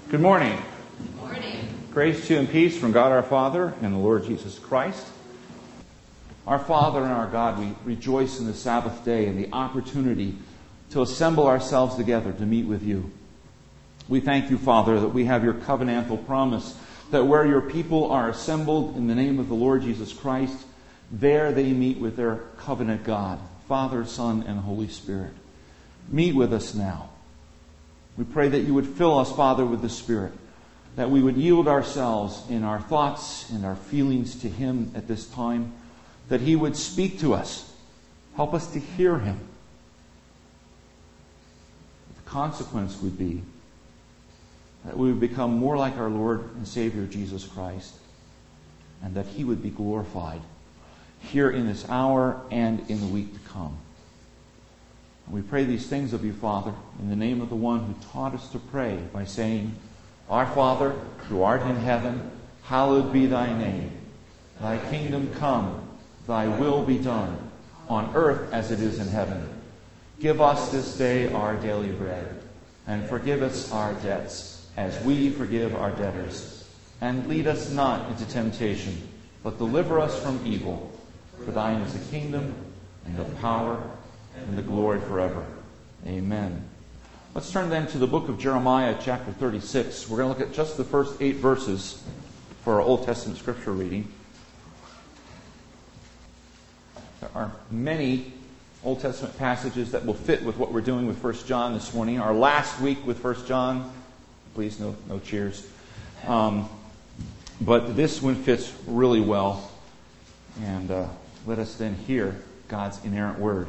Good morning. Good morning. Grace to you and peace from God our Father and the Lord Jesus Christ. Our Father and our God, we rejoice in the Sabbath day and the opportunity to assemble ourselves together to meet with you. We thank you, Father, that we have your covenantal promise that where your people are assembled in the name of the Lord Jesus Christ, there they meet with their covenant God, Father, Son, and Holy Spirit. Meet with us now. We pray that you would fill us, Father, with the Spirit, that we would yield ourselves in our thoughts and our feelings to Him at this time, that He would speak to us, help us to hear Him. The consequence would be that we would become more like our Lord and Savior Jesus Christ, and that He would be glorified here in this hour and in the week to come. And we pray these things of you, Father, in the name of the one who taught us to pray by saying, Our Father, who art in heaven, hallowed be thy name. Thy kingdom come, thy will be done, on earth as it is in heaven. Give us this day our daily bread, and forgive us our debts, as we forgive our debtors. And lead us not into temptation, but deliver us from evil. For thine is the kingdom, and the power, and the glory forever. Amen. Let's turn then to the book of Jeremiah, chapter 36. We're going to look at just the first 8 verses for our Old Testament scripture reading. There are many Old Testament passages that will fit with what we're doing with 1 John this morning. Our last week with 1 John, please no cheers. But this one fits really well. And let us then hear God's inerrant word.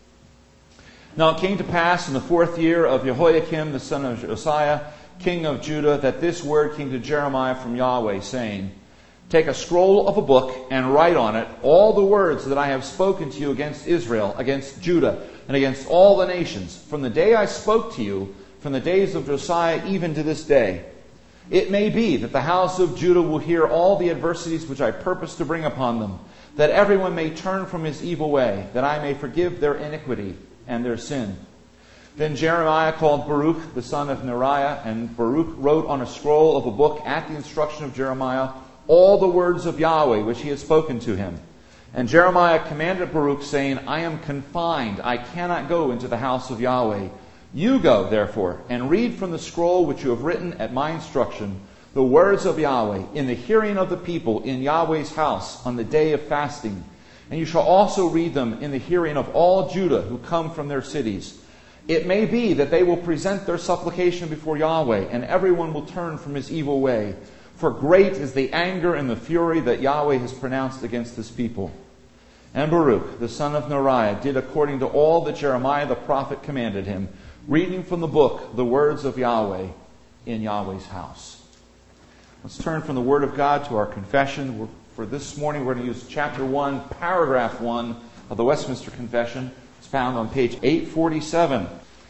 Now it came to pass in the 4th year of Jehoiakim, the son of Josiah, king of Judah, that this word came to Jeremiah from Yahweh, saying, Take a scroll of a book and write on it all the words that I have spoken to you against Israel, against Judah, and against all the nations, from the day I spoke to you, from the days of Josiah even to this day. It may be that the house of Judah will hear all the adversities which I purpose to bring upon them, that everyone may turn from his evil way, that I may forgive their iniquity and their sin. Then Jeremiah called Baruch, the son of Neriah, and Baruch wrote on a scroll of a book at the instruction of Jeremiah all the words of Yahweh which he had spoken to him. And Jeremiah commanded Baruch, saying, I am confined, I cannot go into the house of Yahweh. You go, therefore, and read from the scroll which you have written at my instruction, the words of Yahweh, in the hearing of the people in Yahweh's house on the day of fasting. And you shall also read them in the hearing of all Judah who come from their cities. It may be that they will present their supplication before Yahweh, and everyone will turn from his evil way. For great is the anger and the fury that Yahweh has pronounced against this people. And Baruch, the son of Neriah, did according to all that Jeremiah the prophet commanded him, reading from the book the words of Yahweh in Yahweh's house. Let's turn from the Word of God to our confession. For this morning, we're going to use chapter 1, paragraph 1 of the Westminster Confession. It's found on page 847.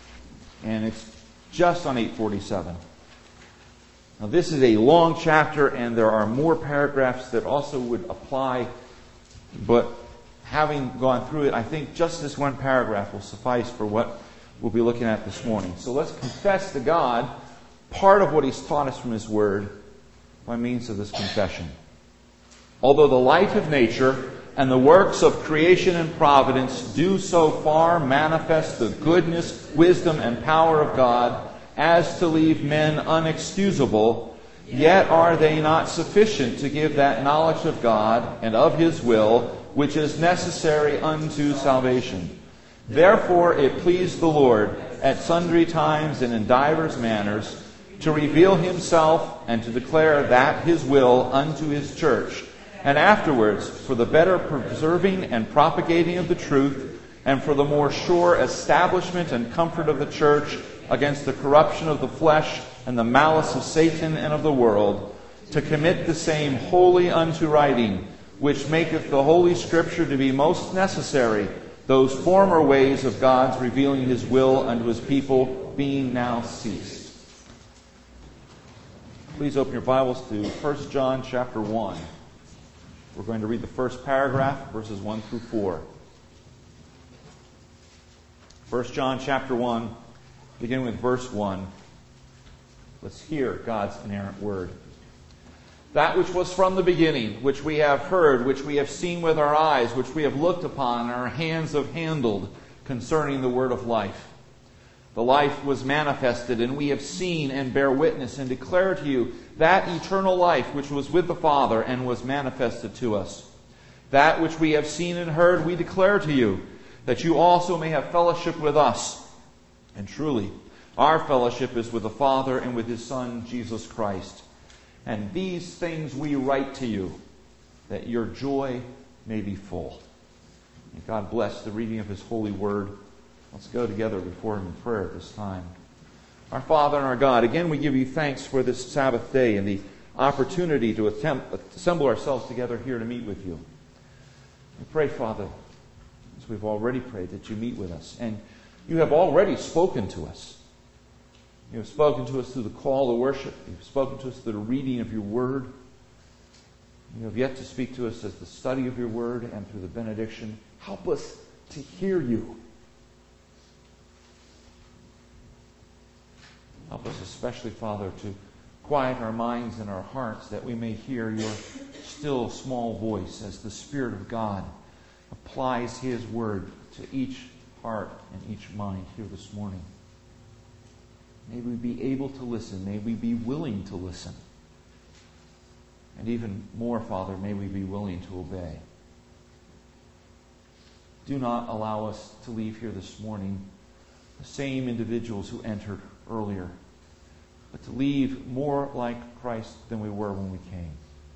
And it's just on 847. Now, this is a long chapter, and there are more paragraphs that also would apply. But having gone through it, I think just this one paragraph will suffice for what we'll be looking at this morning. So let's confess to God part of what He's taught us from His Word by means of this confession. Although the light of nature and the works of creation and providence do so far manifest the goodness, wisdom, and power of God as to leave men unexcusable, yet are they not sufficient to give that knowledge of God and of His will which is necessary unto salvation. Therefore it pleased the Lord at sundry times and in divers manners to reveal Himself and to declare that His will unto His church, and afterwards for the better preserving and propagating of the truth, and for the more sure establishment and comfort of the church against the corruption of the flesh and the malice of Satan and of the world, to commit the same wholly unto writing, which maketh the Holy Scripture to be most necessary, those former ways of God's revealing His will unto His people being now ceased. Please open your Bibles to 1 John chapter 1. We're going to read the first paragraph, verses 1 through 4. 1 John chapter 1, beginning with verse 1. Let's hear God's inerrant word. That which was from the beginning, which we have heard, which we have seen with our eyes, which we have looked upon, and our hands have handled, concerning the word of life. The life was manifested, and we have seen and bear witness and declare to you that eternal life which was with the Father and was manifested to us. That which we have seen and heard we declare to you, that you also may have fellowship with us. And truly, our fellowship is with the Father and with His Son, Jesus Christ. And these things we write to you, that your joy may be full. May God bless the reading of His holy word. Let's go together before Him in prayer at this time. Our Father and our God, again we give you thanks for this Sabbath day and the opportunity to assemble ourselves together here to meet with you. We pray, Father, as we've already prayed, that you meet with us. And you have already spoken to us. You have spoken to us through the call to worship. You have spoken to us through the reading of your word. You have yet to speak to us as the study of your word and through the benediction. Help us to hear you. Help us especially, Father, to quiet our minds and our hearts that we may hear your still small voice as the Spirit of God applies His word to each heart and each mind here this morning. May we be able to listen. May we be willing to listen. And even more, Father, may we be willing to obey. Do not allow us to leave here this morning the same individuals who entered earlier, but to leave more like Christ than we were when we came.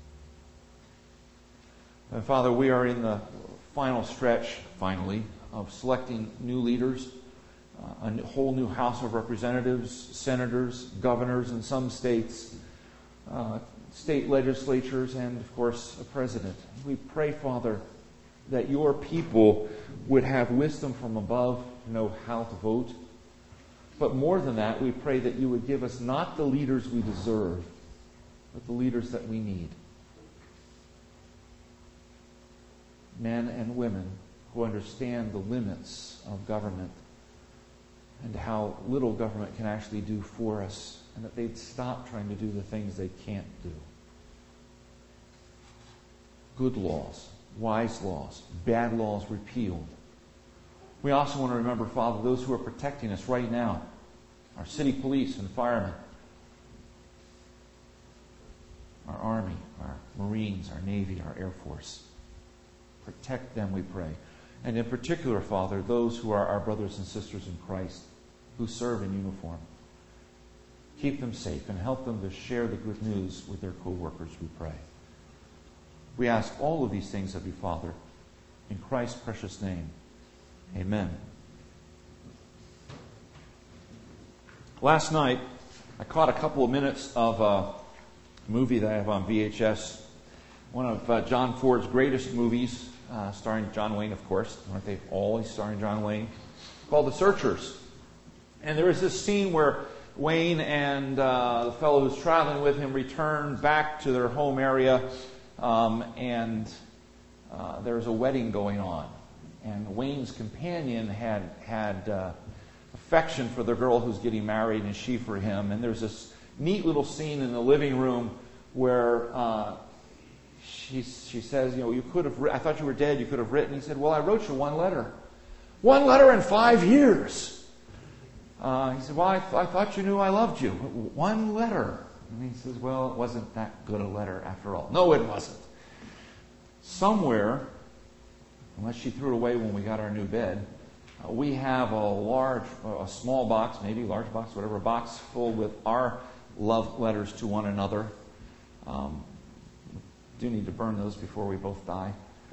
And Father, we are in the final stretch, finally, of selecting new leaders, a whole new House of Representatives, senators, governors in some states, state legislatures, and, of course, a president. We pray, Father, that your people would have wisdom from above to know how to vote. But more than that, we pray that you would give us not the leaders we deserve, but the leaders that we need. Men and women who understand the limits of government and how little government can actually do for us, and that they'd stop trying to do the things they can't do. Good laws, wise laws, bad laws repealed. We also want to remember, Father, those who are protecting us right now, our city police and firemen, our Army, our Marines, our Navy, our Air Force. Protect them, we pray. And in particular, Father, those who are our brothers and sisters in Christ who serve in uniform. Keep them safe and help them to share the good news with their co-workers, we pray. We ask all of these things of you, Father, in Christ's precious name. Amen. Last night, I caught a couple of minutes of a movie that I have on VHS. One of John Ford's greatest movies, starring John Wayne, of course. Aren't they always starring John Wayne? Called The Searchers. And there is this scene where Wayne and the fellow who's traveling with him return back to their home area, and there's a wedding going on. And Wayne's companion had affection for the girl who's getting married, and she for him. And there's this neat little scene in the living room where she says, you could have. I thought you were dead. You could have written. He said, well, I wrote you one letter. 1 letter in 5 years. He said, well, I thought you knew I loved you. 1 letter. And he says, well, it wasn't that good a letter after all. No, it wasn't. Somewhere, unless she threw it away when we got our new bed, we have a small box, maybe large box, whatever, box full with our love letters to one another. Do need to burn those before we both die.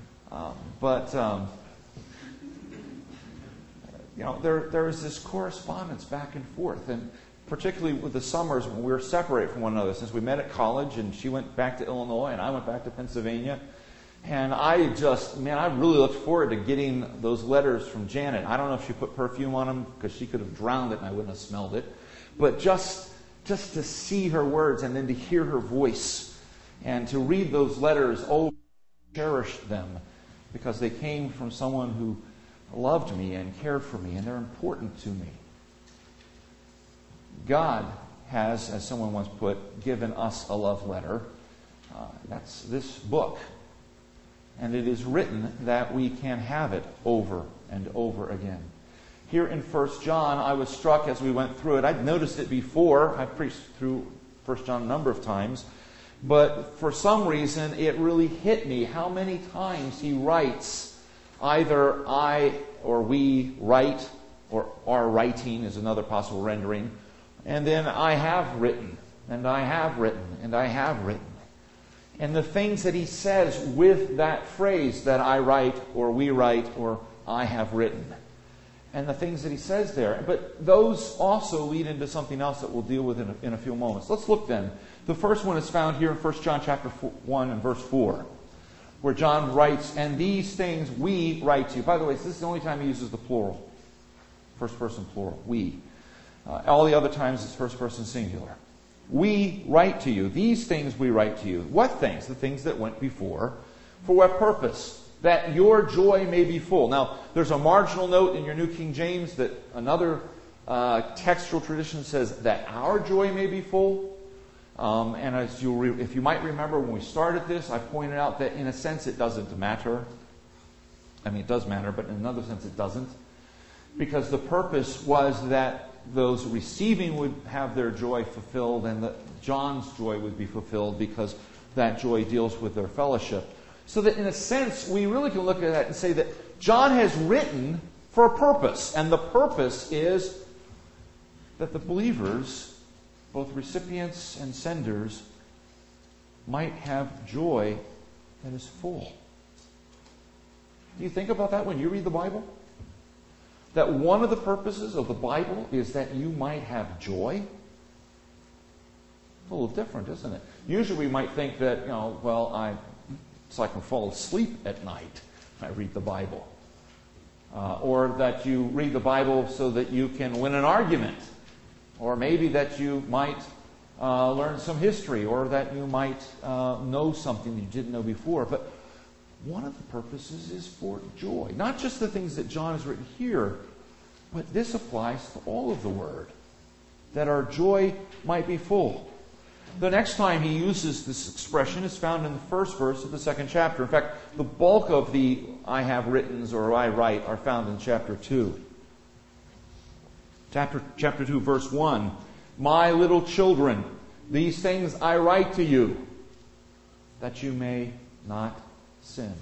There is this correspondence back and forth, and particularly with the summers when we were separated from one another, since we met at college, and she went back to Illinois, and I went back to Pennsylvania. And I really looked forward to getting those letters from Janet. I don't know if she put perfume on them, because she could have drowned it and I wouldn't have smelled it. But just to see her words and then to hear her voice and to read those letters, cherish them, because they came from someone who loved me and cared for me, and they're important to me. God has, as someone once put, given us a love letter. That's this book. And it is written that we can have it over and over again. Here in 1 John, I was struck as we went through it. I'd noticed it before. I've preached through 1 John a number of times. But for some reason, it really hit me how many times he writes, either I or we write, or are writing is another possible rendering. And then I have written, and I have written, and I have written. And the things that he says with that phrase that I write, or we write, or I have written. And the things that he says there. But those also lead into something else that we'll deal with in a few moments. Let's look then. The first one is found here in 1 John chapter 1 and verse 4. Where John writes, and these things we write to you. By the way, this is the only time he uses the plural. First person plural. We. All the other times it's first person singular. We write to you. These things we write to you. What things? The things that went before. For what purpose? That your joy may be full. Now, there's a marginal note in your New King James that another textual tradition says that our joy may be full. And as if you might remember when we started this, I pointed out that in a sense it doesn't matter. I mean, it does matter, but in another sense it doesn't. Because the purpose was that those receiving would have their joy fulfilled and that John's joy would be fulfilled because that joy deals with their fellowship. So that in a sense, we really can look at that and say that John has written for a purpose. And the purpose is that the believers, both recipients and senders, might have joy that is full. Do you think about that when you read the Bible? That one of the purposes of the Bible is that you might have joy? It's a little different, isn't it? Usually we might think that, so I can fall asleep at night when I read the Bible. Or that you read the Bible so that you can win an argument. Or maybe that you might learn some history. Or that you might know something you didn't know before. But one of the purposes is for joy. Not just the things that John has written here, but this applies to all of the Word. That our joy might be full. The next time he uses this expression is found in the first verse of the second chapter. In fact, the bulk of the I have writtens or I write are found in chapter 2. Chapter 2, verse 1. My little children, these things I write to you, that you may not sin.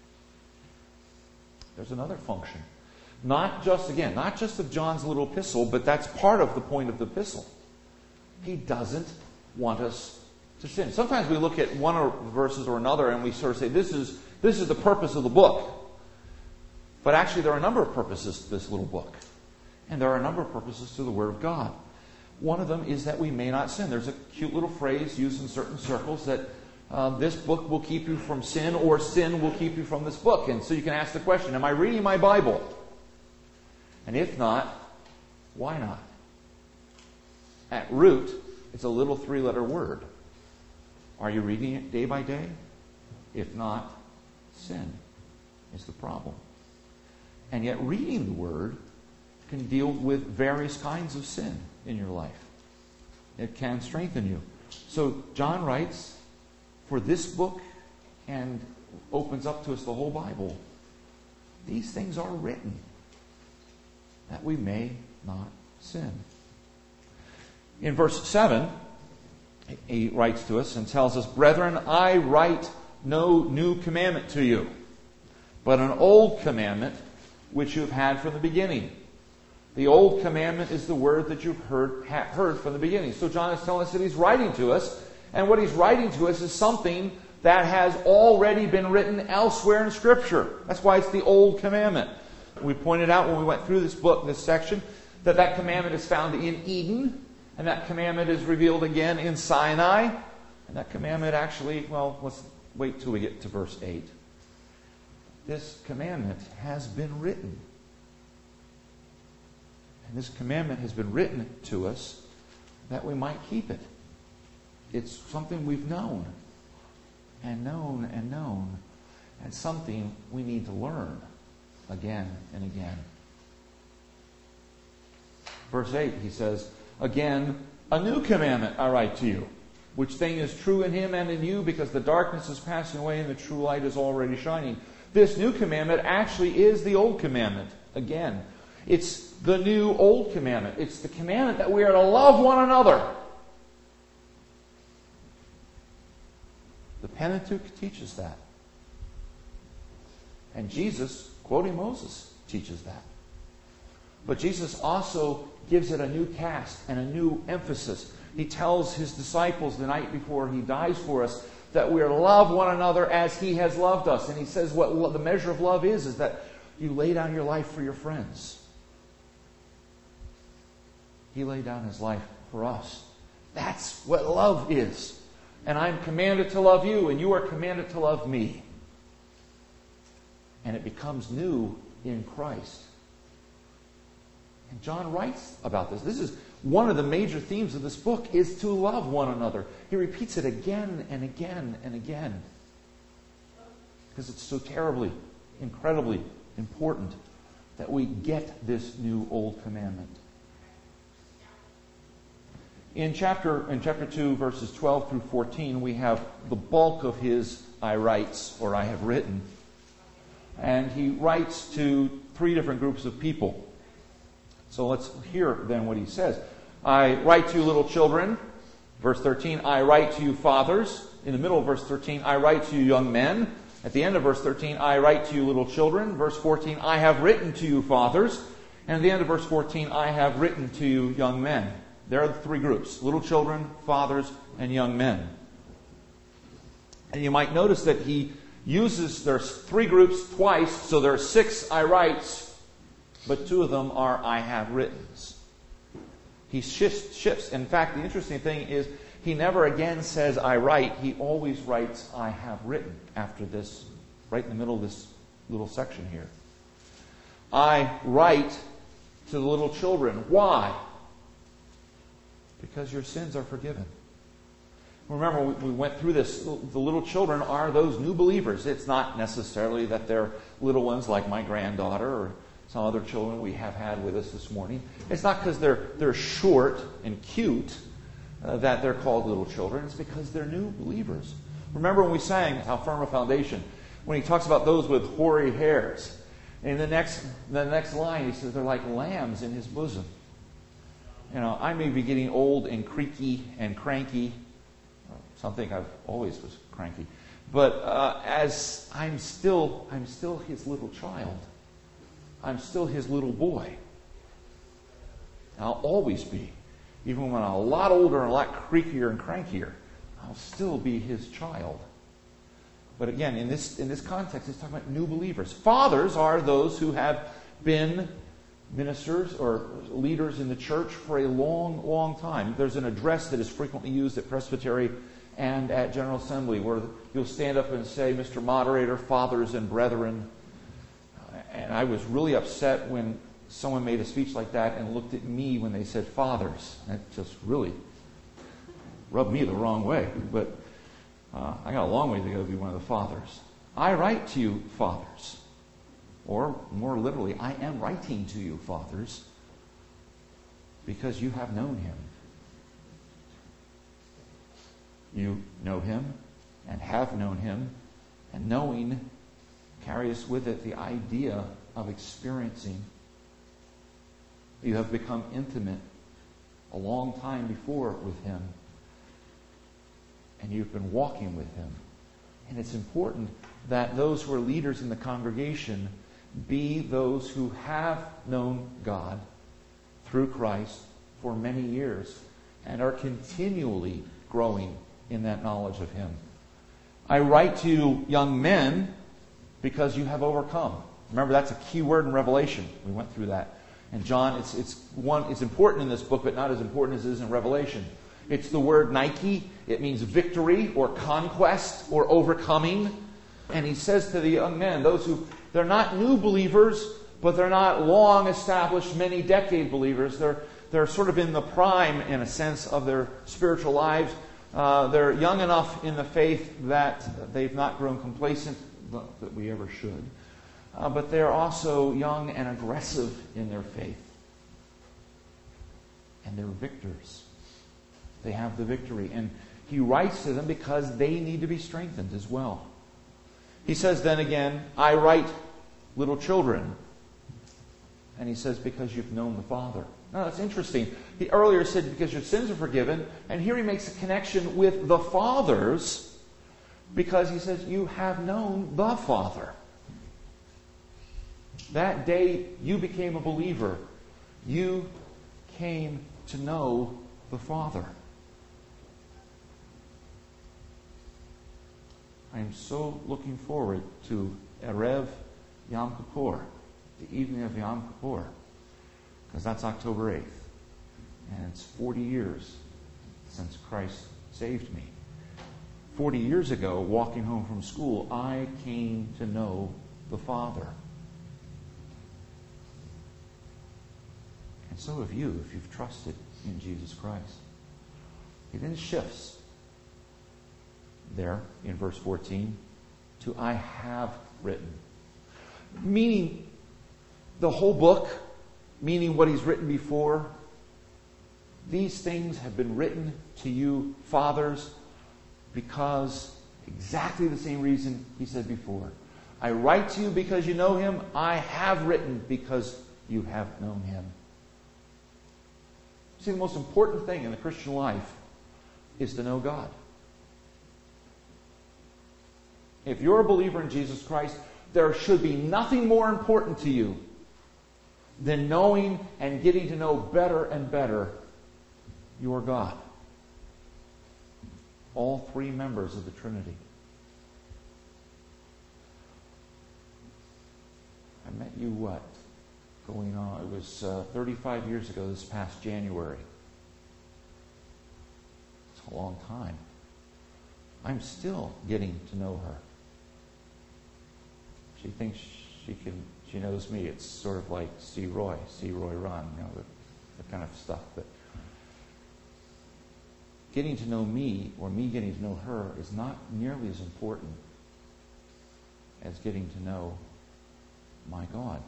There's another function. Not just of John's little epistle, but that's part of the point of the epistle. He doesn't want us to sin. Sometimes we look at one verses or another and we sort of say, this is the purpose of the book. But actually there are a number of purposes to this little book. And there are a number of purposes to the Word of God. One of them is that we may not sin. There's a cute little phrase used in certain circles that this book will keep you from sin, or sin will keep you from this book. And so you can ask the question, am I reading my Bible? And if not, why not? At root, it's a little 3-letter word. Are you reading it day by day? If not, sin is the problem. And yet reading the Word can deal with various kinds of sin in your life. It can strengthen you. So John writes for this book and opens up to us the whole Bible. These things are written that we may not sin. In verse 7, he writes to us and tells us, Brethren, I write no new commandment to you, but an old commandment which you've had from the beginning. The old commandment is the word that you've heard from the beginning. So John is telling us that he's writing to us, and what he's writing to us is something that has already been written elsewhere in Scripture. That's why it's the old commandment. We pointed out when we went through this book, this section, that commandment is found in Eden, and that commandment is revealed again in Sinai, and that commandment actually, let's wait till we get to verse 8. This commandment has been written. And this commandment has been written to us that we might keep it. It's something we've known and known and known, and something we need to learn again and again. Verse 8, he says, Again, A new commandment I write to you, which thing is true in him and in you, because the darkness is passing away and the true light is already shining. This new commandment actually is the old commandment. Again, it's the new old commandment. It's the commandment that we are to love one another. The Pentateuch teaches that. And Jesus, quoting Moses, teaches that. But Jesus also gives it a new cast and a new emphasis. He tells his disciples the night before he dies for us that we are to love one another as he has loved us. And he says what the measure of love is that you lay down your life for your friends. He laid down his life for us. That's what love is. And I'm commanded to love you, and you are commanded to love me. And it becomes new in Christ. And John writes about this. This is one of the major themes of this book, is to love one another. He repeats it again and again and again. Because it's so terribly, incredibly important that we get this new old commandment. In chapter 2, verses 12 through 14, we have the bulk of his I writes, or I have written. And he writes to 3 different groups of people. So let's hear then what he says. I write to you, little children. Verse 13, I write to you, fathers. In the middle of verse 13, I write to you, young men. At the end of verse 13, I write to you, little children. Verse 14, I have written to you, fathers. And at the end of verse 14, I have written to you, young men. There are the 3 groups: little children, fathers, and young men. And you might notice that he uses, there's 3 groups twice, so there are 6 I writes, but 2 of them are I have writtens. He shifts. In fact, the interesting thing is he never again says I write. He always writes I have written after this, right in the middle of this little section here. I write to the little children. Why? Because your sins are forgiven. Remember, we went through this. The little children are those new believers. It's not necessarily that they're little ones like my granddaughter or some other children we have had with us this morning. It's not because they're short and cute that they're called little children. It's because they're new believers. Remember when we sang How Firm a Foundation, when he talks about those with hoary hairs. In the next line, he says they're like lambs in his bosom. You know, I may be getting old and creaky and cranky. Something I've always was cranky. But as I'm still his little child. I'm still his little boy. I'll always be. Even when I'm a lot older and a lot creakier and crankier, I'll still be his child. But again, in this context, it's talking about new believers. Fathers are those who have been ministers or leaders in the church for a long, long time. There's an address that is frequently used at Presbytery and at General Assembly where you'll stand up and say, Mr. Moderator, fathers and brethren. And I was really upset when someone made a speech like that and looked at me when they said fathers. That just really rubbed me the wrong way. But I got a long way to go to be one of the fathers. I write to you, fathers. Or more literally, I am writing to you, fathers, because you have known him. You know him and have known him, and knowing carries with it the idea of experiencing. You have become intimate a long time before with him, and you've been walking with him. And it's important that those who are leaders in the congregation be those who have known God through Christ for many years and are continually growing in that knowledge of him. I write to you, young men, because you have overcome. Remember, that's a key word in Revelation. We went through that. And John, it's important in this book, but not as important as it is in Revelation. It's the word Nike. It means victory or conquest or overcoming. And he says to the young men, those who, they're not new believers, but they're not long established, many decade believers. They're sort of in the prime, in a sense, of their spiritual lives. They're young enough in the faith that they've not grown complacent, that we ever should. But they're also young and aggressive in their faith. And they're victors. They have the victory. And he writes to them because they need to be strengthened as well. He says then again, I write, little children. And he says, because you've known the Father. Now that's interesting. He earlier said, because your sins are forgiven. And here he makes a connection with the fathers, because he says, you have known the Father. That day you became a believer. You came to know the Father. I am so looking forward to Erev Yom Kippur, the evening of Yom Kippur, because that's October 8th. And it's 40 years since Christ saved me. 40 years ago, walking home from school, I came to know the Father. And so have you, if you've trusted in Jesus Christ. He then shifts there in verse 14 to I have written. Meaning the whole book, meaning what he's written before. These things have been written to you, fathers, because exactly the same reason he said before. I write to you because you know him. I have written because you have known him. See, the most important thing in the Christian life is to know God. If you're a believer in Jesus Christ, there should be nothing more important to you than knowing and getting to know better and better your God. All three members of the Trinity. I met you going on? It was 35 years ago this past January. It's a long time. I'm still getting to know her. She thinks she knows me. It's sort of like see Roy run, the kind of stuff. But getting to know me, or me getting to know her, is not nearly as important as getting to know my God.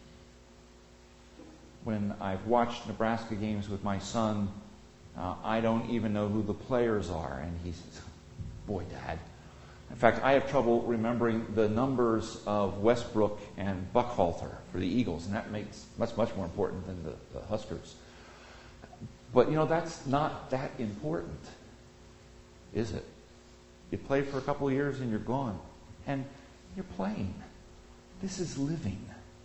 When I've watched Nebraska games with my son, I don't even know who the players are. And he says, boy, Dad. In fact, I have trouble remembering the numbers of Westbrook and Buckhalter for the Eagles. And that's much more important than the Huskers. But, that's not that important, is it? You play for a couple of years and you're gone. And you're playing. This is living.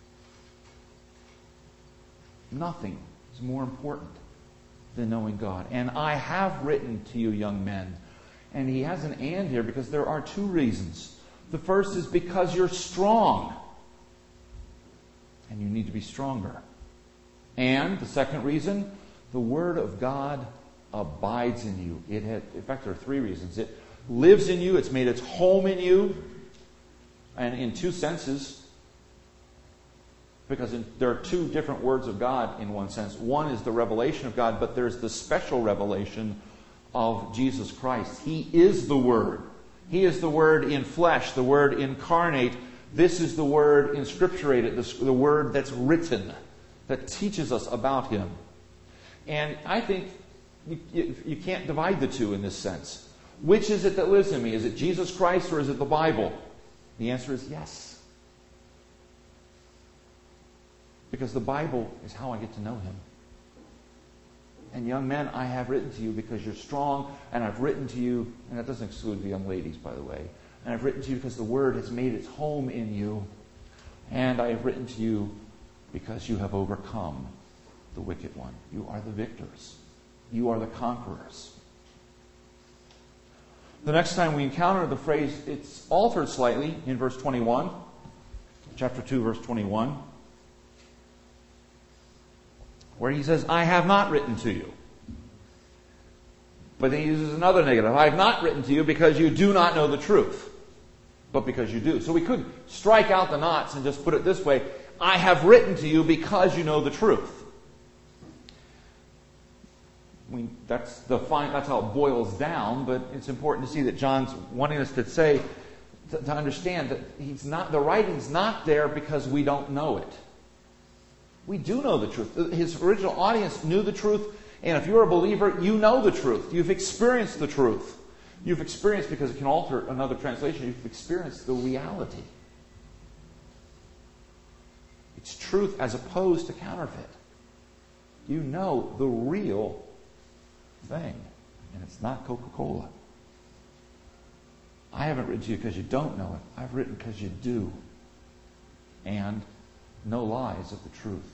Nothing is more important than knowing God. And I have written to you, young men. And he has an and here because there are two reasons. The first is because you're strong. And you need to be stronger. And the second reason, the Word of God abides in you. In fact, there are three reasons. It lives in you. It's made its home in you. And in two senses. Because there are two different words of God in one sense. One is the revelation of God, but there's the special revelation of Jesus Christ. He is the Word. He is the Word in flesh, the Word incarnate. This is the Word inscripturated, the Word that's written, that teaches us about Him. And I think you can't divide the two in this sense. Which is it that lives in me? Is it Jesus Christ or is it the Bible? The answer is yes. Because the Bible is how I get to know Him. And young men, I have written to you because you're strong, and I've written to you, and that doesn't exclude the young ladies, by the way, and I've written to you because the Word has made its home in you, and I have written to you because you have overcome the wicked one. You are the victors. You are the conquerors. The next time we encounter the phrase, it's altered slightly in verse 21, chapter 2, verse 21. Where he says, I have not written to you. But then he uses another negative. I have not written to you because you do not know the truth, but because you do. So we could strike out the knots and just put it this way. I have written to you because you know the truth. That's how it boils down, but it's important to see that John's wanting us to say, to understand that the writing's not there because we don't know it. We do know the truth. His original audience knew the truth And if you're a believer, you know the truth. You've experienced the truth. You've experienced, because it can alter another translation, you've experienced the reality. It's truth as opposed to counterfeit. You know the real thing. And it's not Coca-Cola. I haven't written to you because you don't know it. I've written because you do. And no lies of the truth.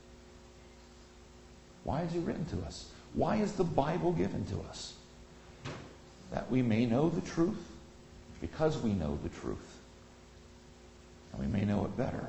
Why is He written to us? Why is the Bible given to us? That we may know the truth, because we know the truth. And we may know it better.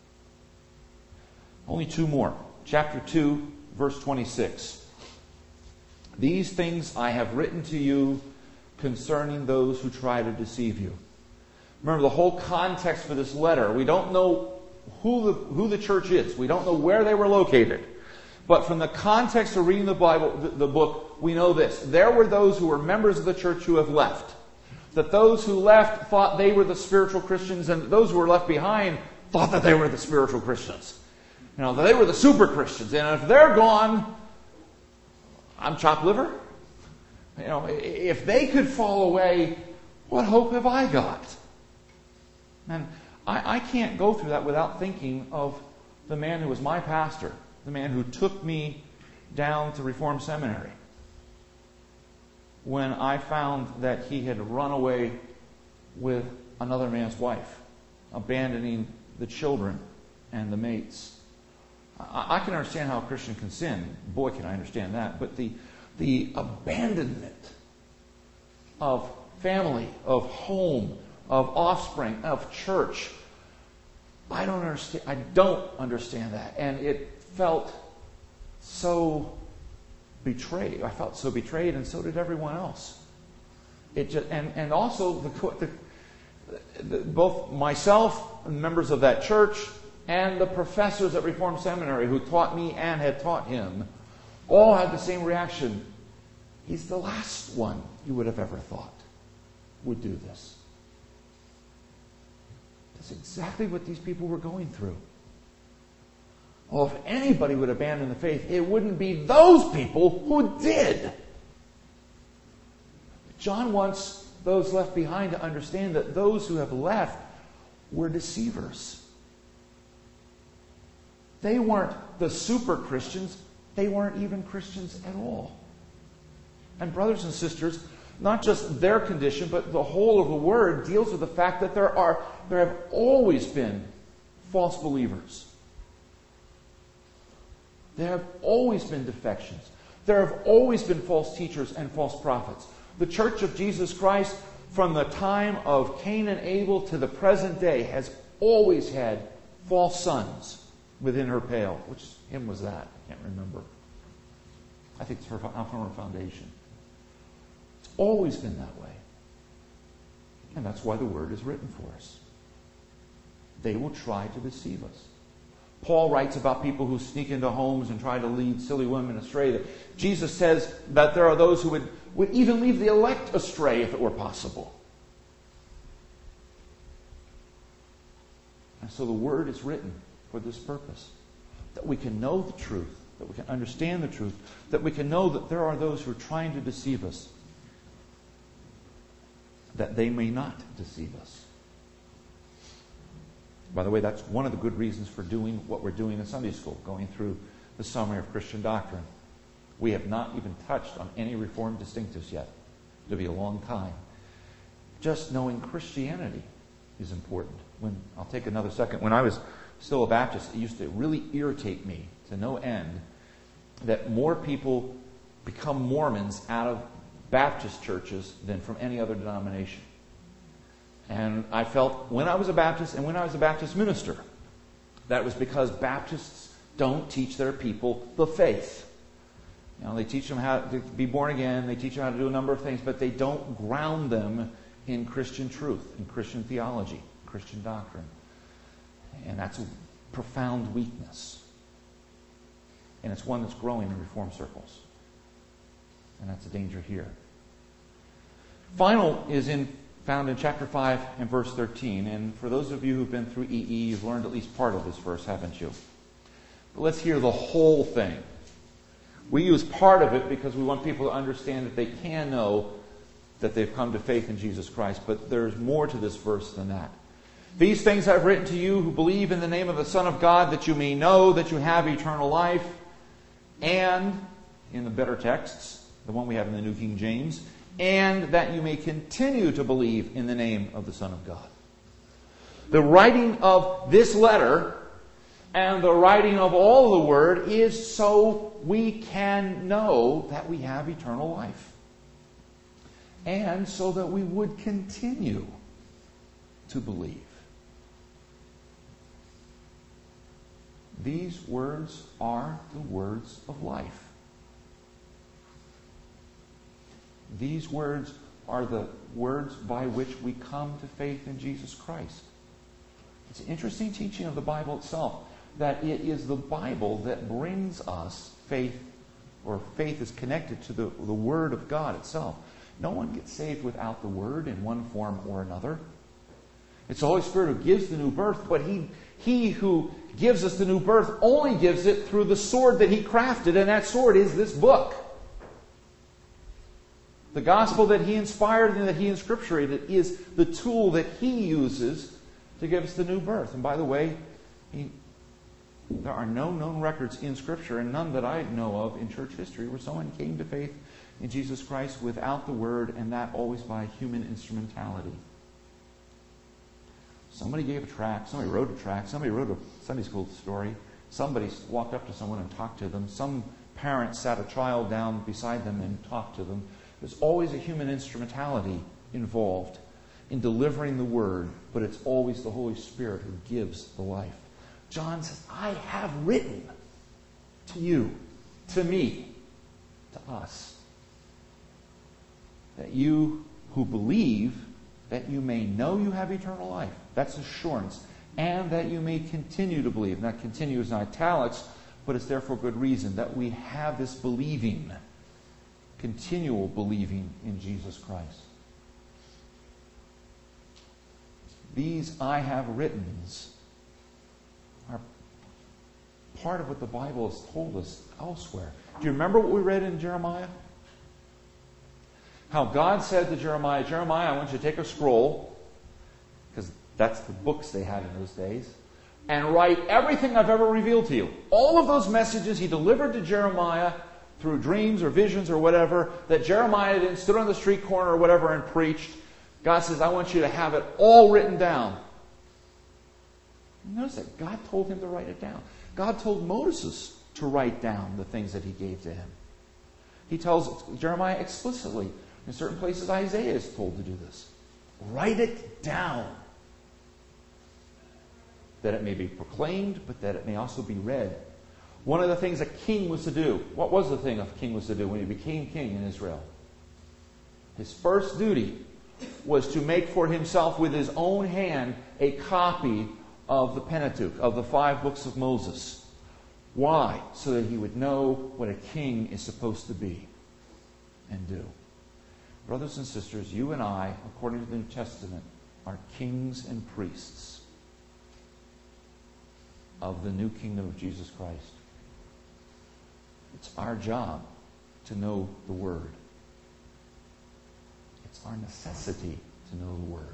Only two more. Chapter 2, verse 26. These things I have written to you concerning those who try to deceive you. Remember the whole context for this letter. We don't know who the church is. We don't know where they were located. But from the context of reading the Bible, the book, we know this. There were those who were members of the church who have left. That those who left thought they were the spiritual Christians, and those who were left behind thought that they were the spiritual Christians. You know, that they were the super Christians. And if they're gone, I'm chopped liver. You know, if they could fall away, what hope have I got? And I can't go through that without thinking of the man who was my pastor, the man who took me down to Reformed Seminary, when I found that he had run away with another man's wife, abandoning the children and the mates. I can understand how a Christian can sin. Boy, can I understand that. But the abandonment of family, of home, of offspring, of church, I don't understand that. And it felt so betrayed. I felt so betrayed, and so did everyone else. And also both myself and members of that church and the professors at Reformed Seminary who taught me and had taught him all had the same reaction. He's the last one you would have ever thought would do this. That's exactly what these people were going through. Well, if anybody would abandon the faith, it wouldn't be those people who did. John wants those left behind to understand that those who have left were deceivers. They weren't the super Christians. They weren't even Christians at all. And brothers and sisters, not just their condition, but the whole of the Word deals with the fact that there have always been false believers. There have always been defections. There have always been false teachers and false prophets. The Church of Jesus Christ, from the time of Cain and Abel to the present day, has always had false sons within her pale. Which hymn was that? I can't remember. I think it's from her foundation. It's always been that way. And that's why the Word is written for us. They will try to deceive us. Paul writes about people who sneak into homes and try to lead silly women astray. That Jesus says that there are those who would even lead the elect astray if it were possible. And so the Word is written for this purpose. That we can know the truth, that we can understand the truth, that we can know that there are those who are trying to deceive us, that they may not deceive us. By the way, that's one of the good reasons for doing what we're doing in Sunday school, going through the summary of Christian doctrine. We have not even touched on any Reformed distinctives yet. It'll be a long time. Just knowing Christianity is important. I'll take another second. When I was still a Baptist, it used to really irritate me to no end that more people become Mormons out of Baptist churches than from any other denomination. And I felt when I was a Baptist and when I was a Baptist minister, that was because Baptists don't teach their people the faith. You know, they teach them how to be born again, they teach them how to do a number of things, but they don't ground them in Christian truth, in Christian theology, Christian doctrine. And that's a profound weakness. And it's one that's growing in Reformed circles. And that's a danger here. Final is found in chapter 5 and verse 13. And for those of you who've been through EE, you've learned at least part of this verse, haven't you? But let's hear the whole thing. We use part of it because we want people to understand that they can know that they've come to faith in Jesus Christ. But there's more to this verse than that. These things I've written to you who believe in the name of the Son of God, that you may know that you have eternal life. And, in the better texts, the one we have in the New King James, and that you may continue to believe in the name of the Son of God. The writing of this letter and the writing of all the Word is so we can know that we have eternal life. And so that we would continue to believe. These words are the words of life. These words are the words by which we come to faith in Jesus Christ. It's an interesting teaching of the Bible itself, that it is the Bible that brings us faith, or faith is connected to the Word of God itself. No one gets saved without the Word in one form or another. It's the Holy Spirit who gives the new birth, but He who gives us the new birth only gives it through the sword that He crafted, and that sword is this book. The gospel that He inspired and that He inscripturated is the tool that He uses to give us the new birth. And by the way, there are no known records in Scripture, and none that I know of in church history, where someone came to faith in Jesus Christ without the Word, and that always by human instrumentality. Somebody gave a tract, somebody wrote a tract, somebody wrote a Sunday school story, somebody walked up to someone and talked to them, some parent sat a child down beside them and talked to them. There's always a human instrumentality involved in delivering the Word, but it's always the Holy Spirit who gives the life. John says, I have written to you, to me, to us, that you who believe, that you may know you have eternal life. That's assurance. And that you may continue to believe. And that continue is in italics, but it's there for good reason, that we have this believing, continual believing in Jesus Christ. These I have writtens are part of what the Bible has told us elsewhere. Do you remember what we read in Jeremiah? How God said to Jeremiah, Jeremiah, I want you to take a scroll, because that's the books they had in those days, and write everything I've ever revealed to you. All of those messages He delivered to Jeremiah through dreams or visions or whatever, that Jeremiah then stood on the street corner or whatever and preached. God says, I want you to have it all written down. Notice that God told him to write it down. God told Moses to write down the things that He gave to him. He tells Jeremiah explicitly. In certain places, Isaiah is told to do this. Write it down, that it may be proclaimed, but that it may also be read. One of the things a king was to do, what was the thing a king was to do when he became king in Israel? His first duty was to make for himself with his own hand a copy of the Pentateuch, of the 5 books of Moses. Why? So that he would know what a king is supposed to be and do. Brothers and sisters, you and I, according to the New Testament, are kings and priests of the new kingdom of Jesus Christ. It's our job to know the Word. It's our necessity to know the Word.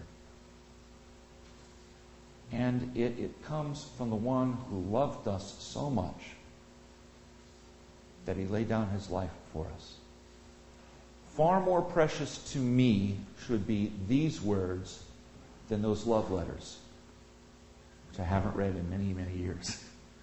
And it comes from the one who loved us so much that He laid down His life for us. Far more precious to me should be these words than those love letters, which I haven't read in many, many years.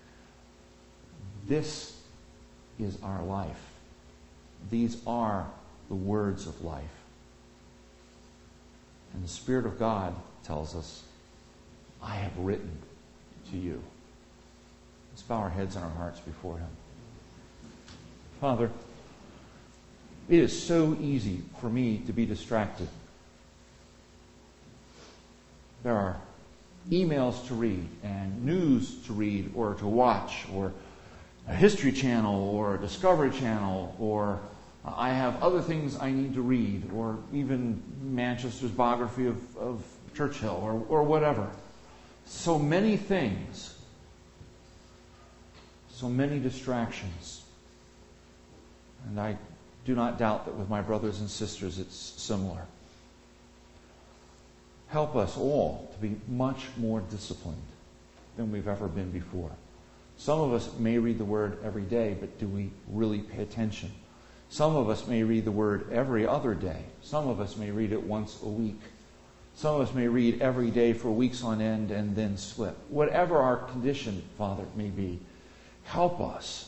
This is our life. These are the words of life. And the Spirit of God tells us, I have written to you. Let's bow our heads and our hearts before Him. Father, it is so easy for me to be distracted. There are emails to read and news to read or to watch, or a History Channel or a Discovery Channel, or I have other things I need to read, or even Manchester's biography of Churchill or whatever. So many things, so many distractions. And I do not doubt that with my brothers and sisters it's similar. Help us all to be much more disciplined than we've ever been before. Some of us may read the Word every day, but do we really pay attention? Some of us may read the Word every other day. Some of us may read it once a week. Some of us may read every day for weeks on end and then slip. Whatever our condition, Father, may be, help us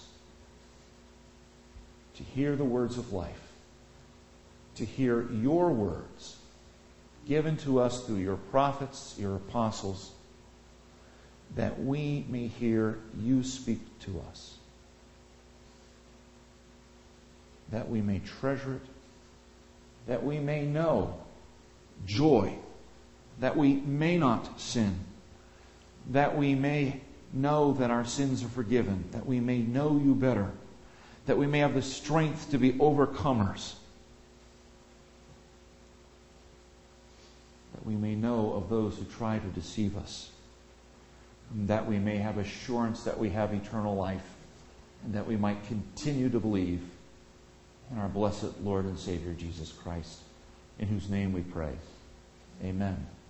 to hear the words of life, to hear your words given to us through your prophets, your apostles, that we may hear you speak to us, that we may treasure it, that we may know joy, that we may not sin, that we may know that our sins are forgiven, that we may know you better, that we may have the strength to be overcomers, that we may know of those who try to deceive us, and that we may have assurance that we have eternal life, and that we might continue to believe in our blessed Lord and Savior Jesus Christ, in whose name we pray. Amen.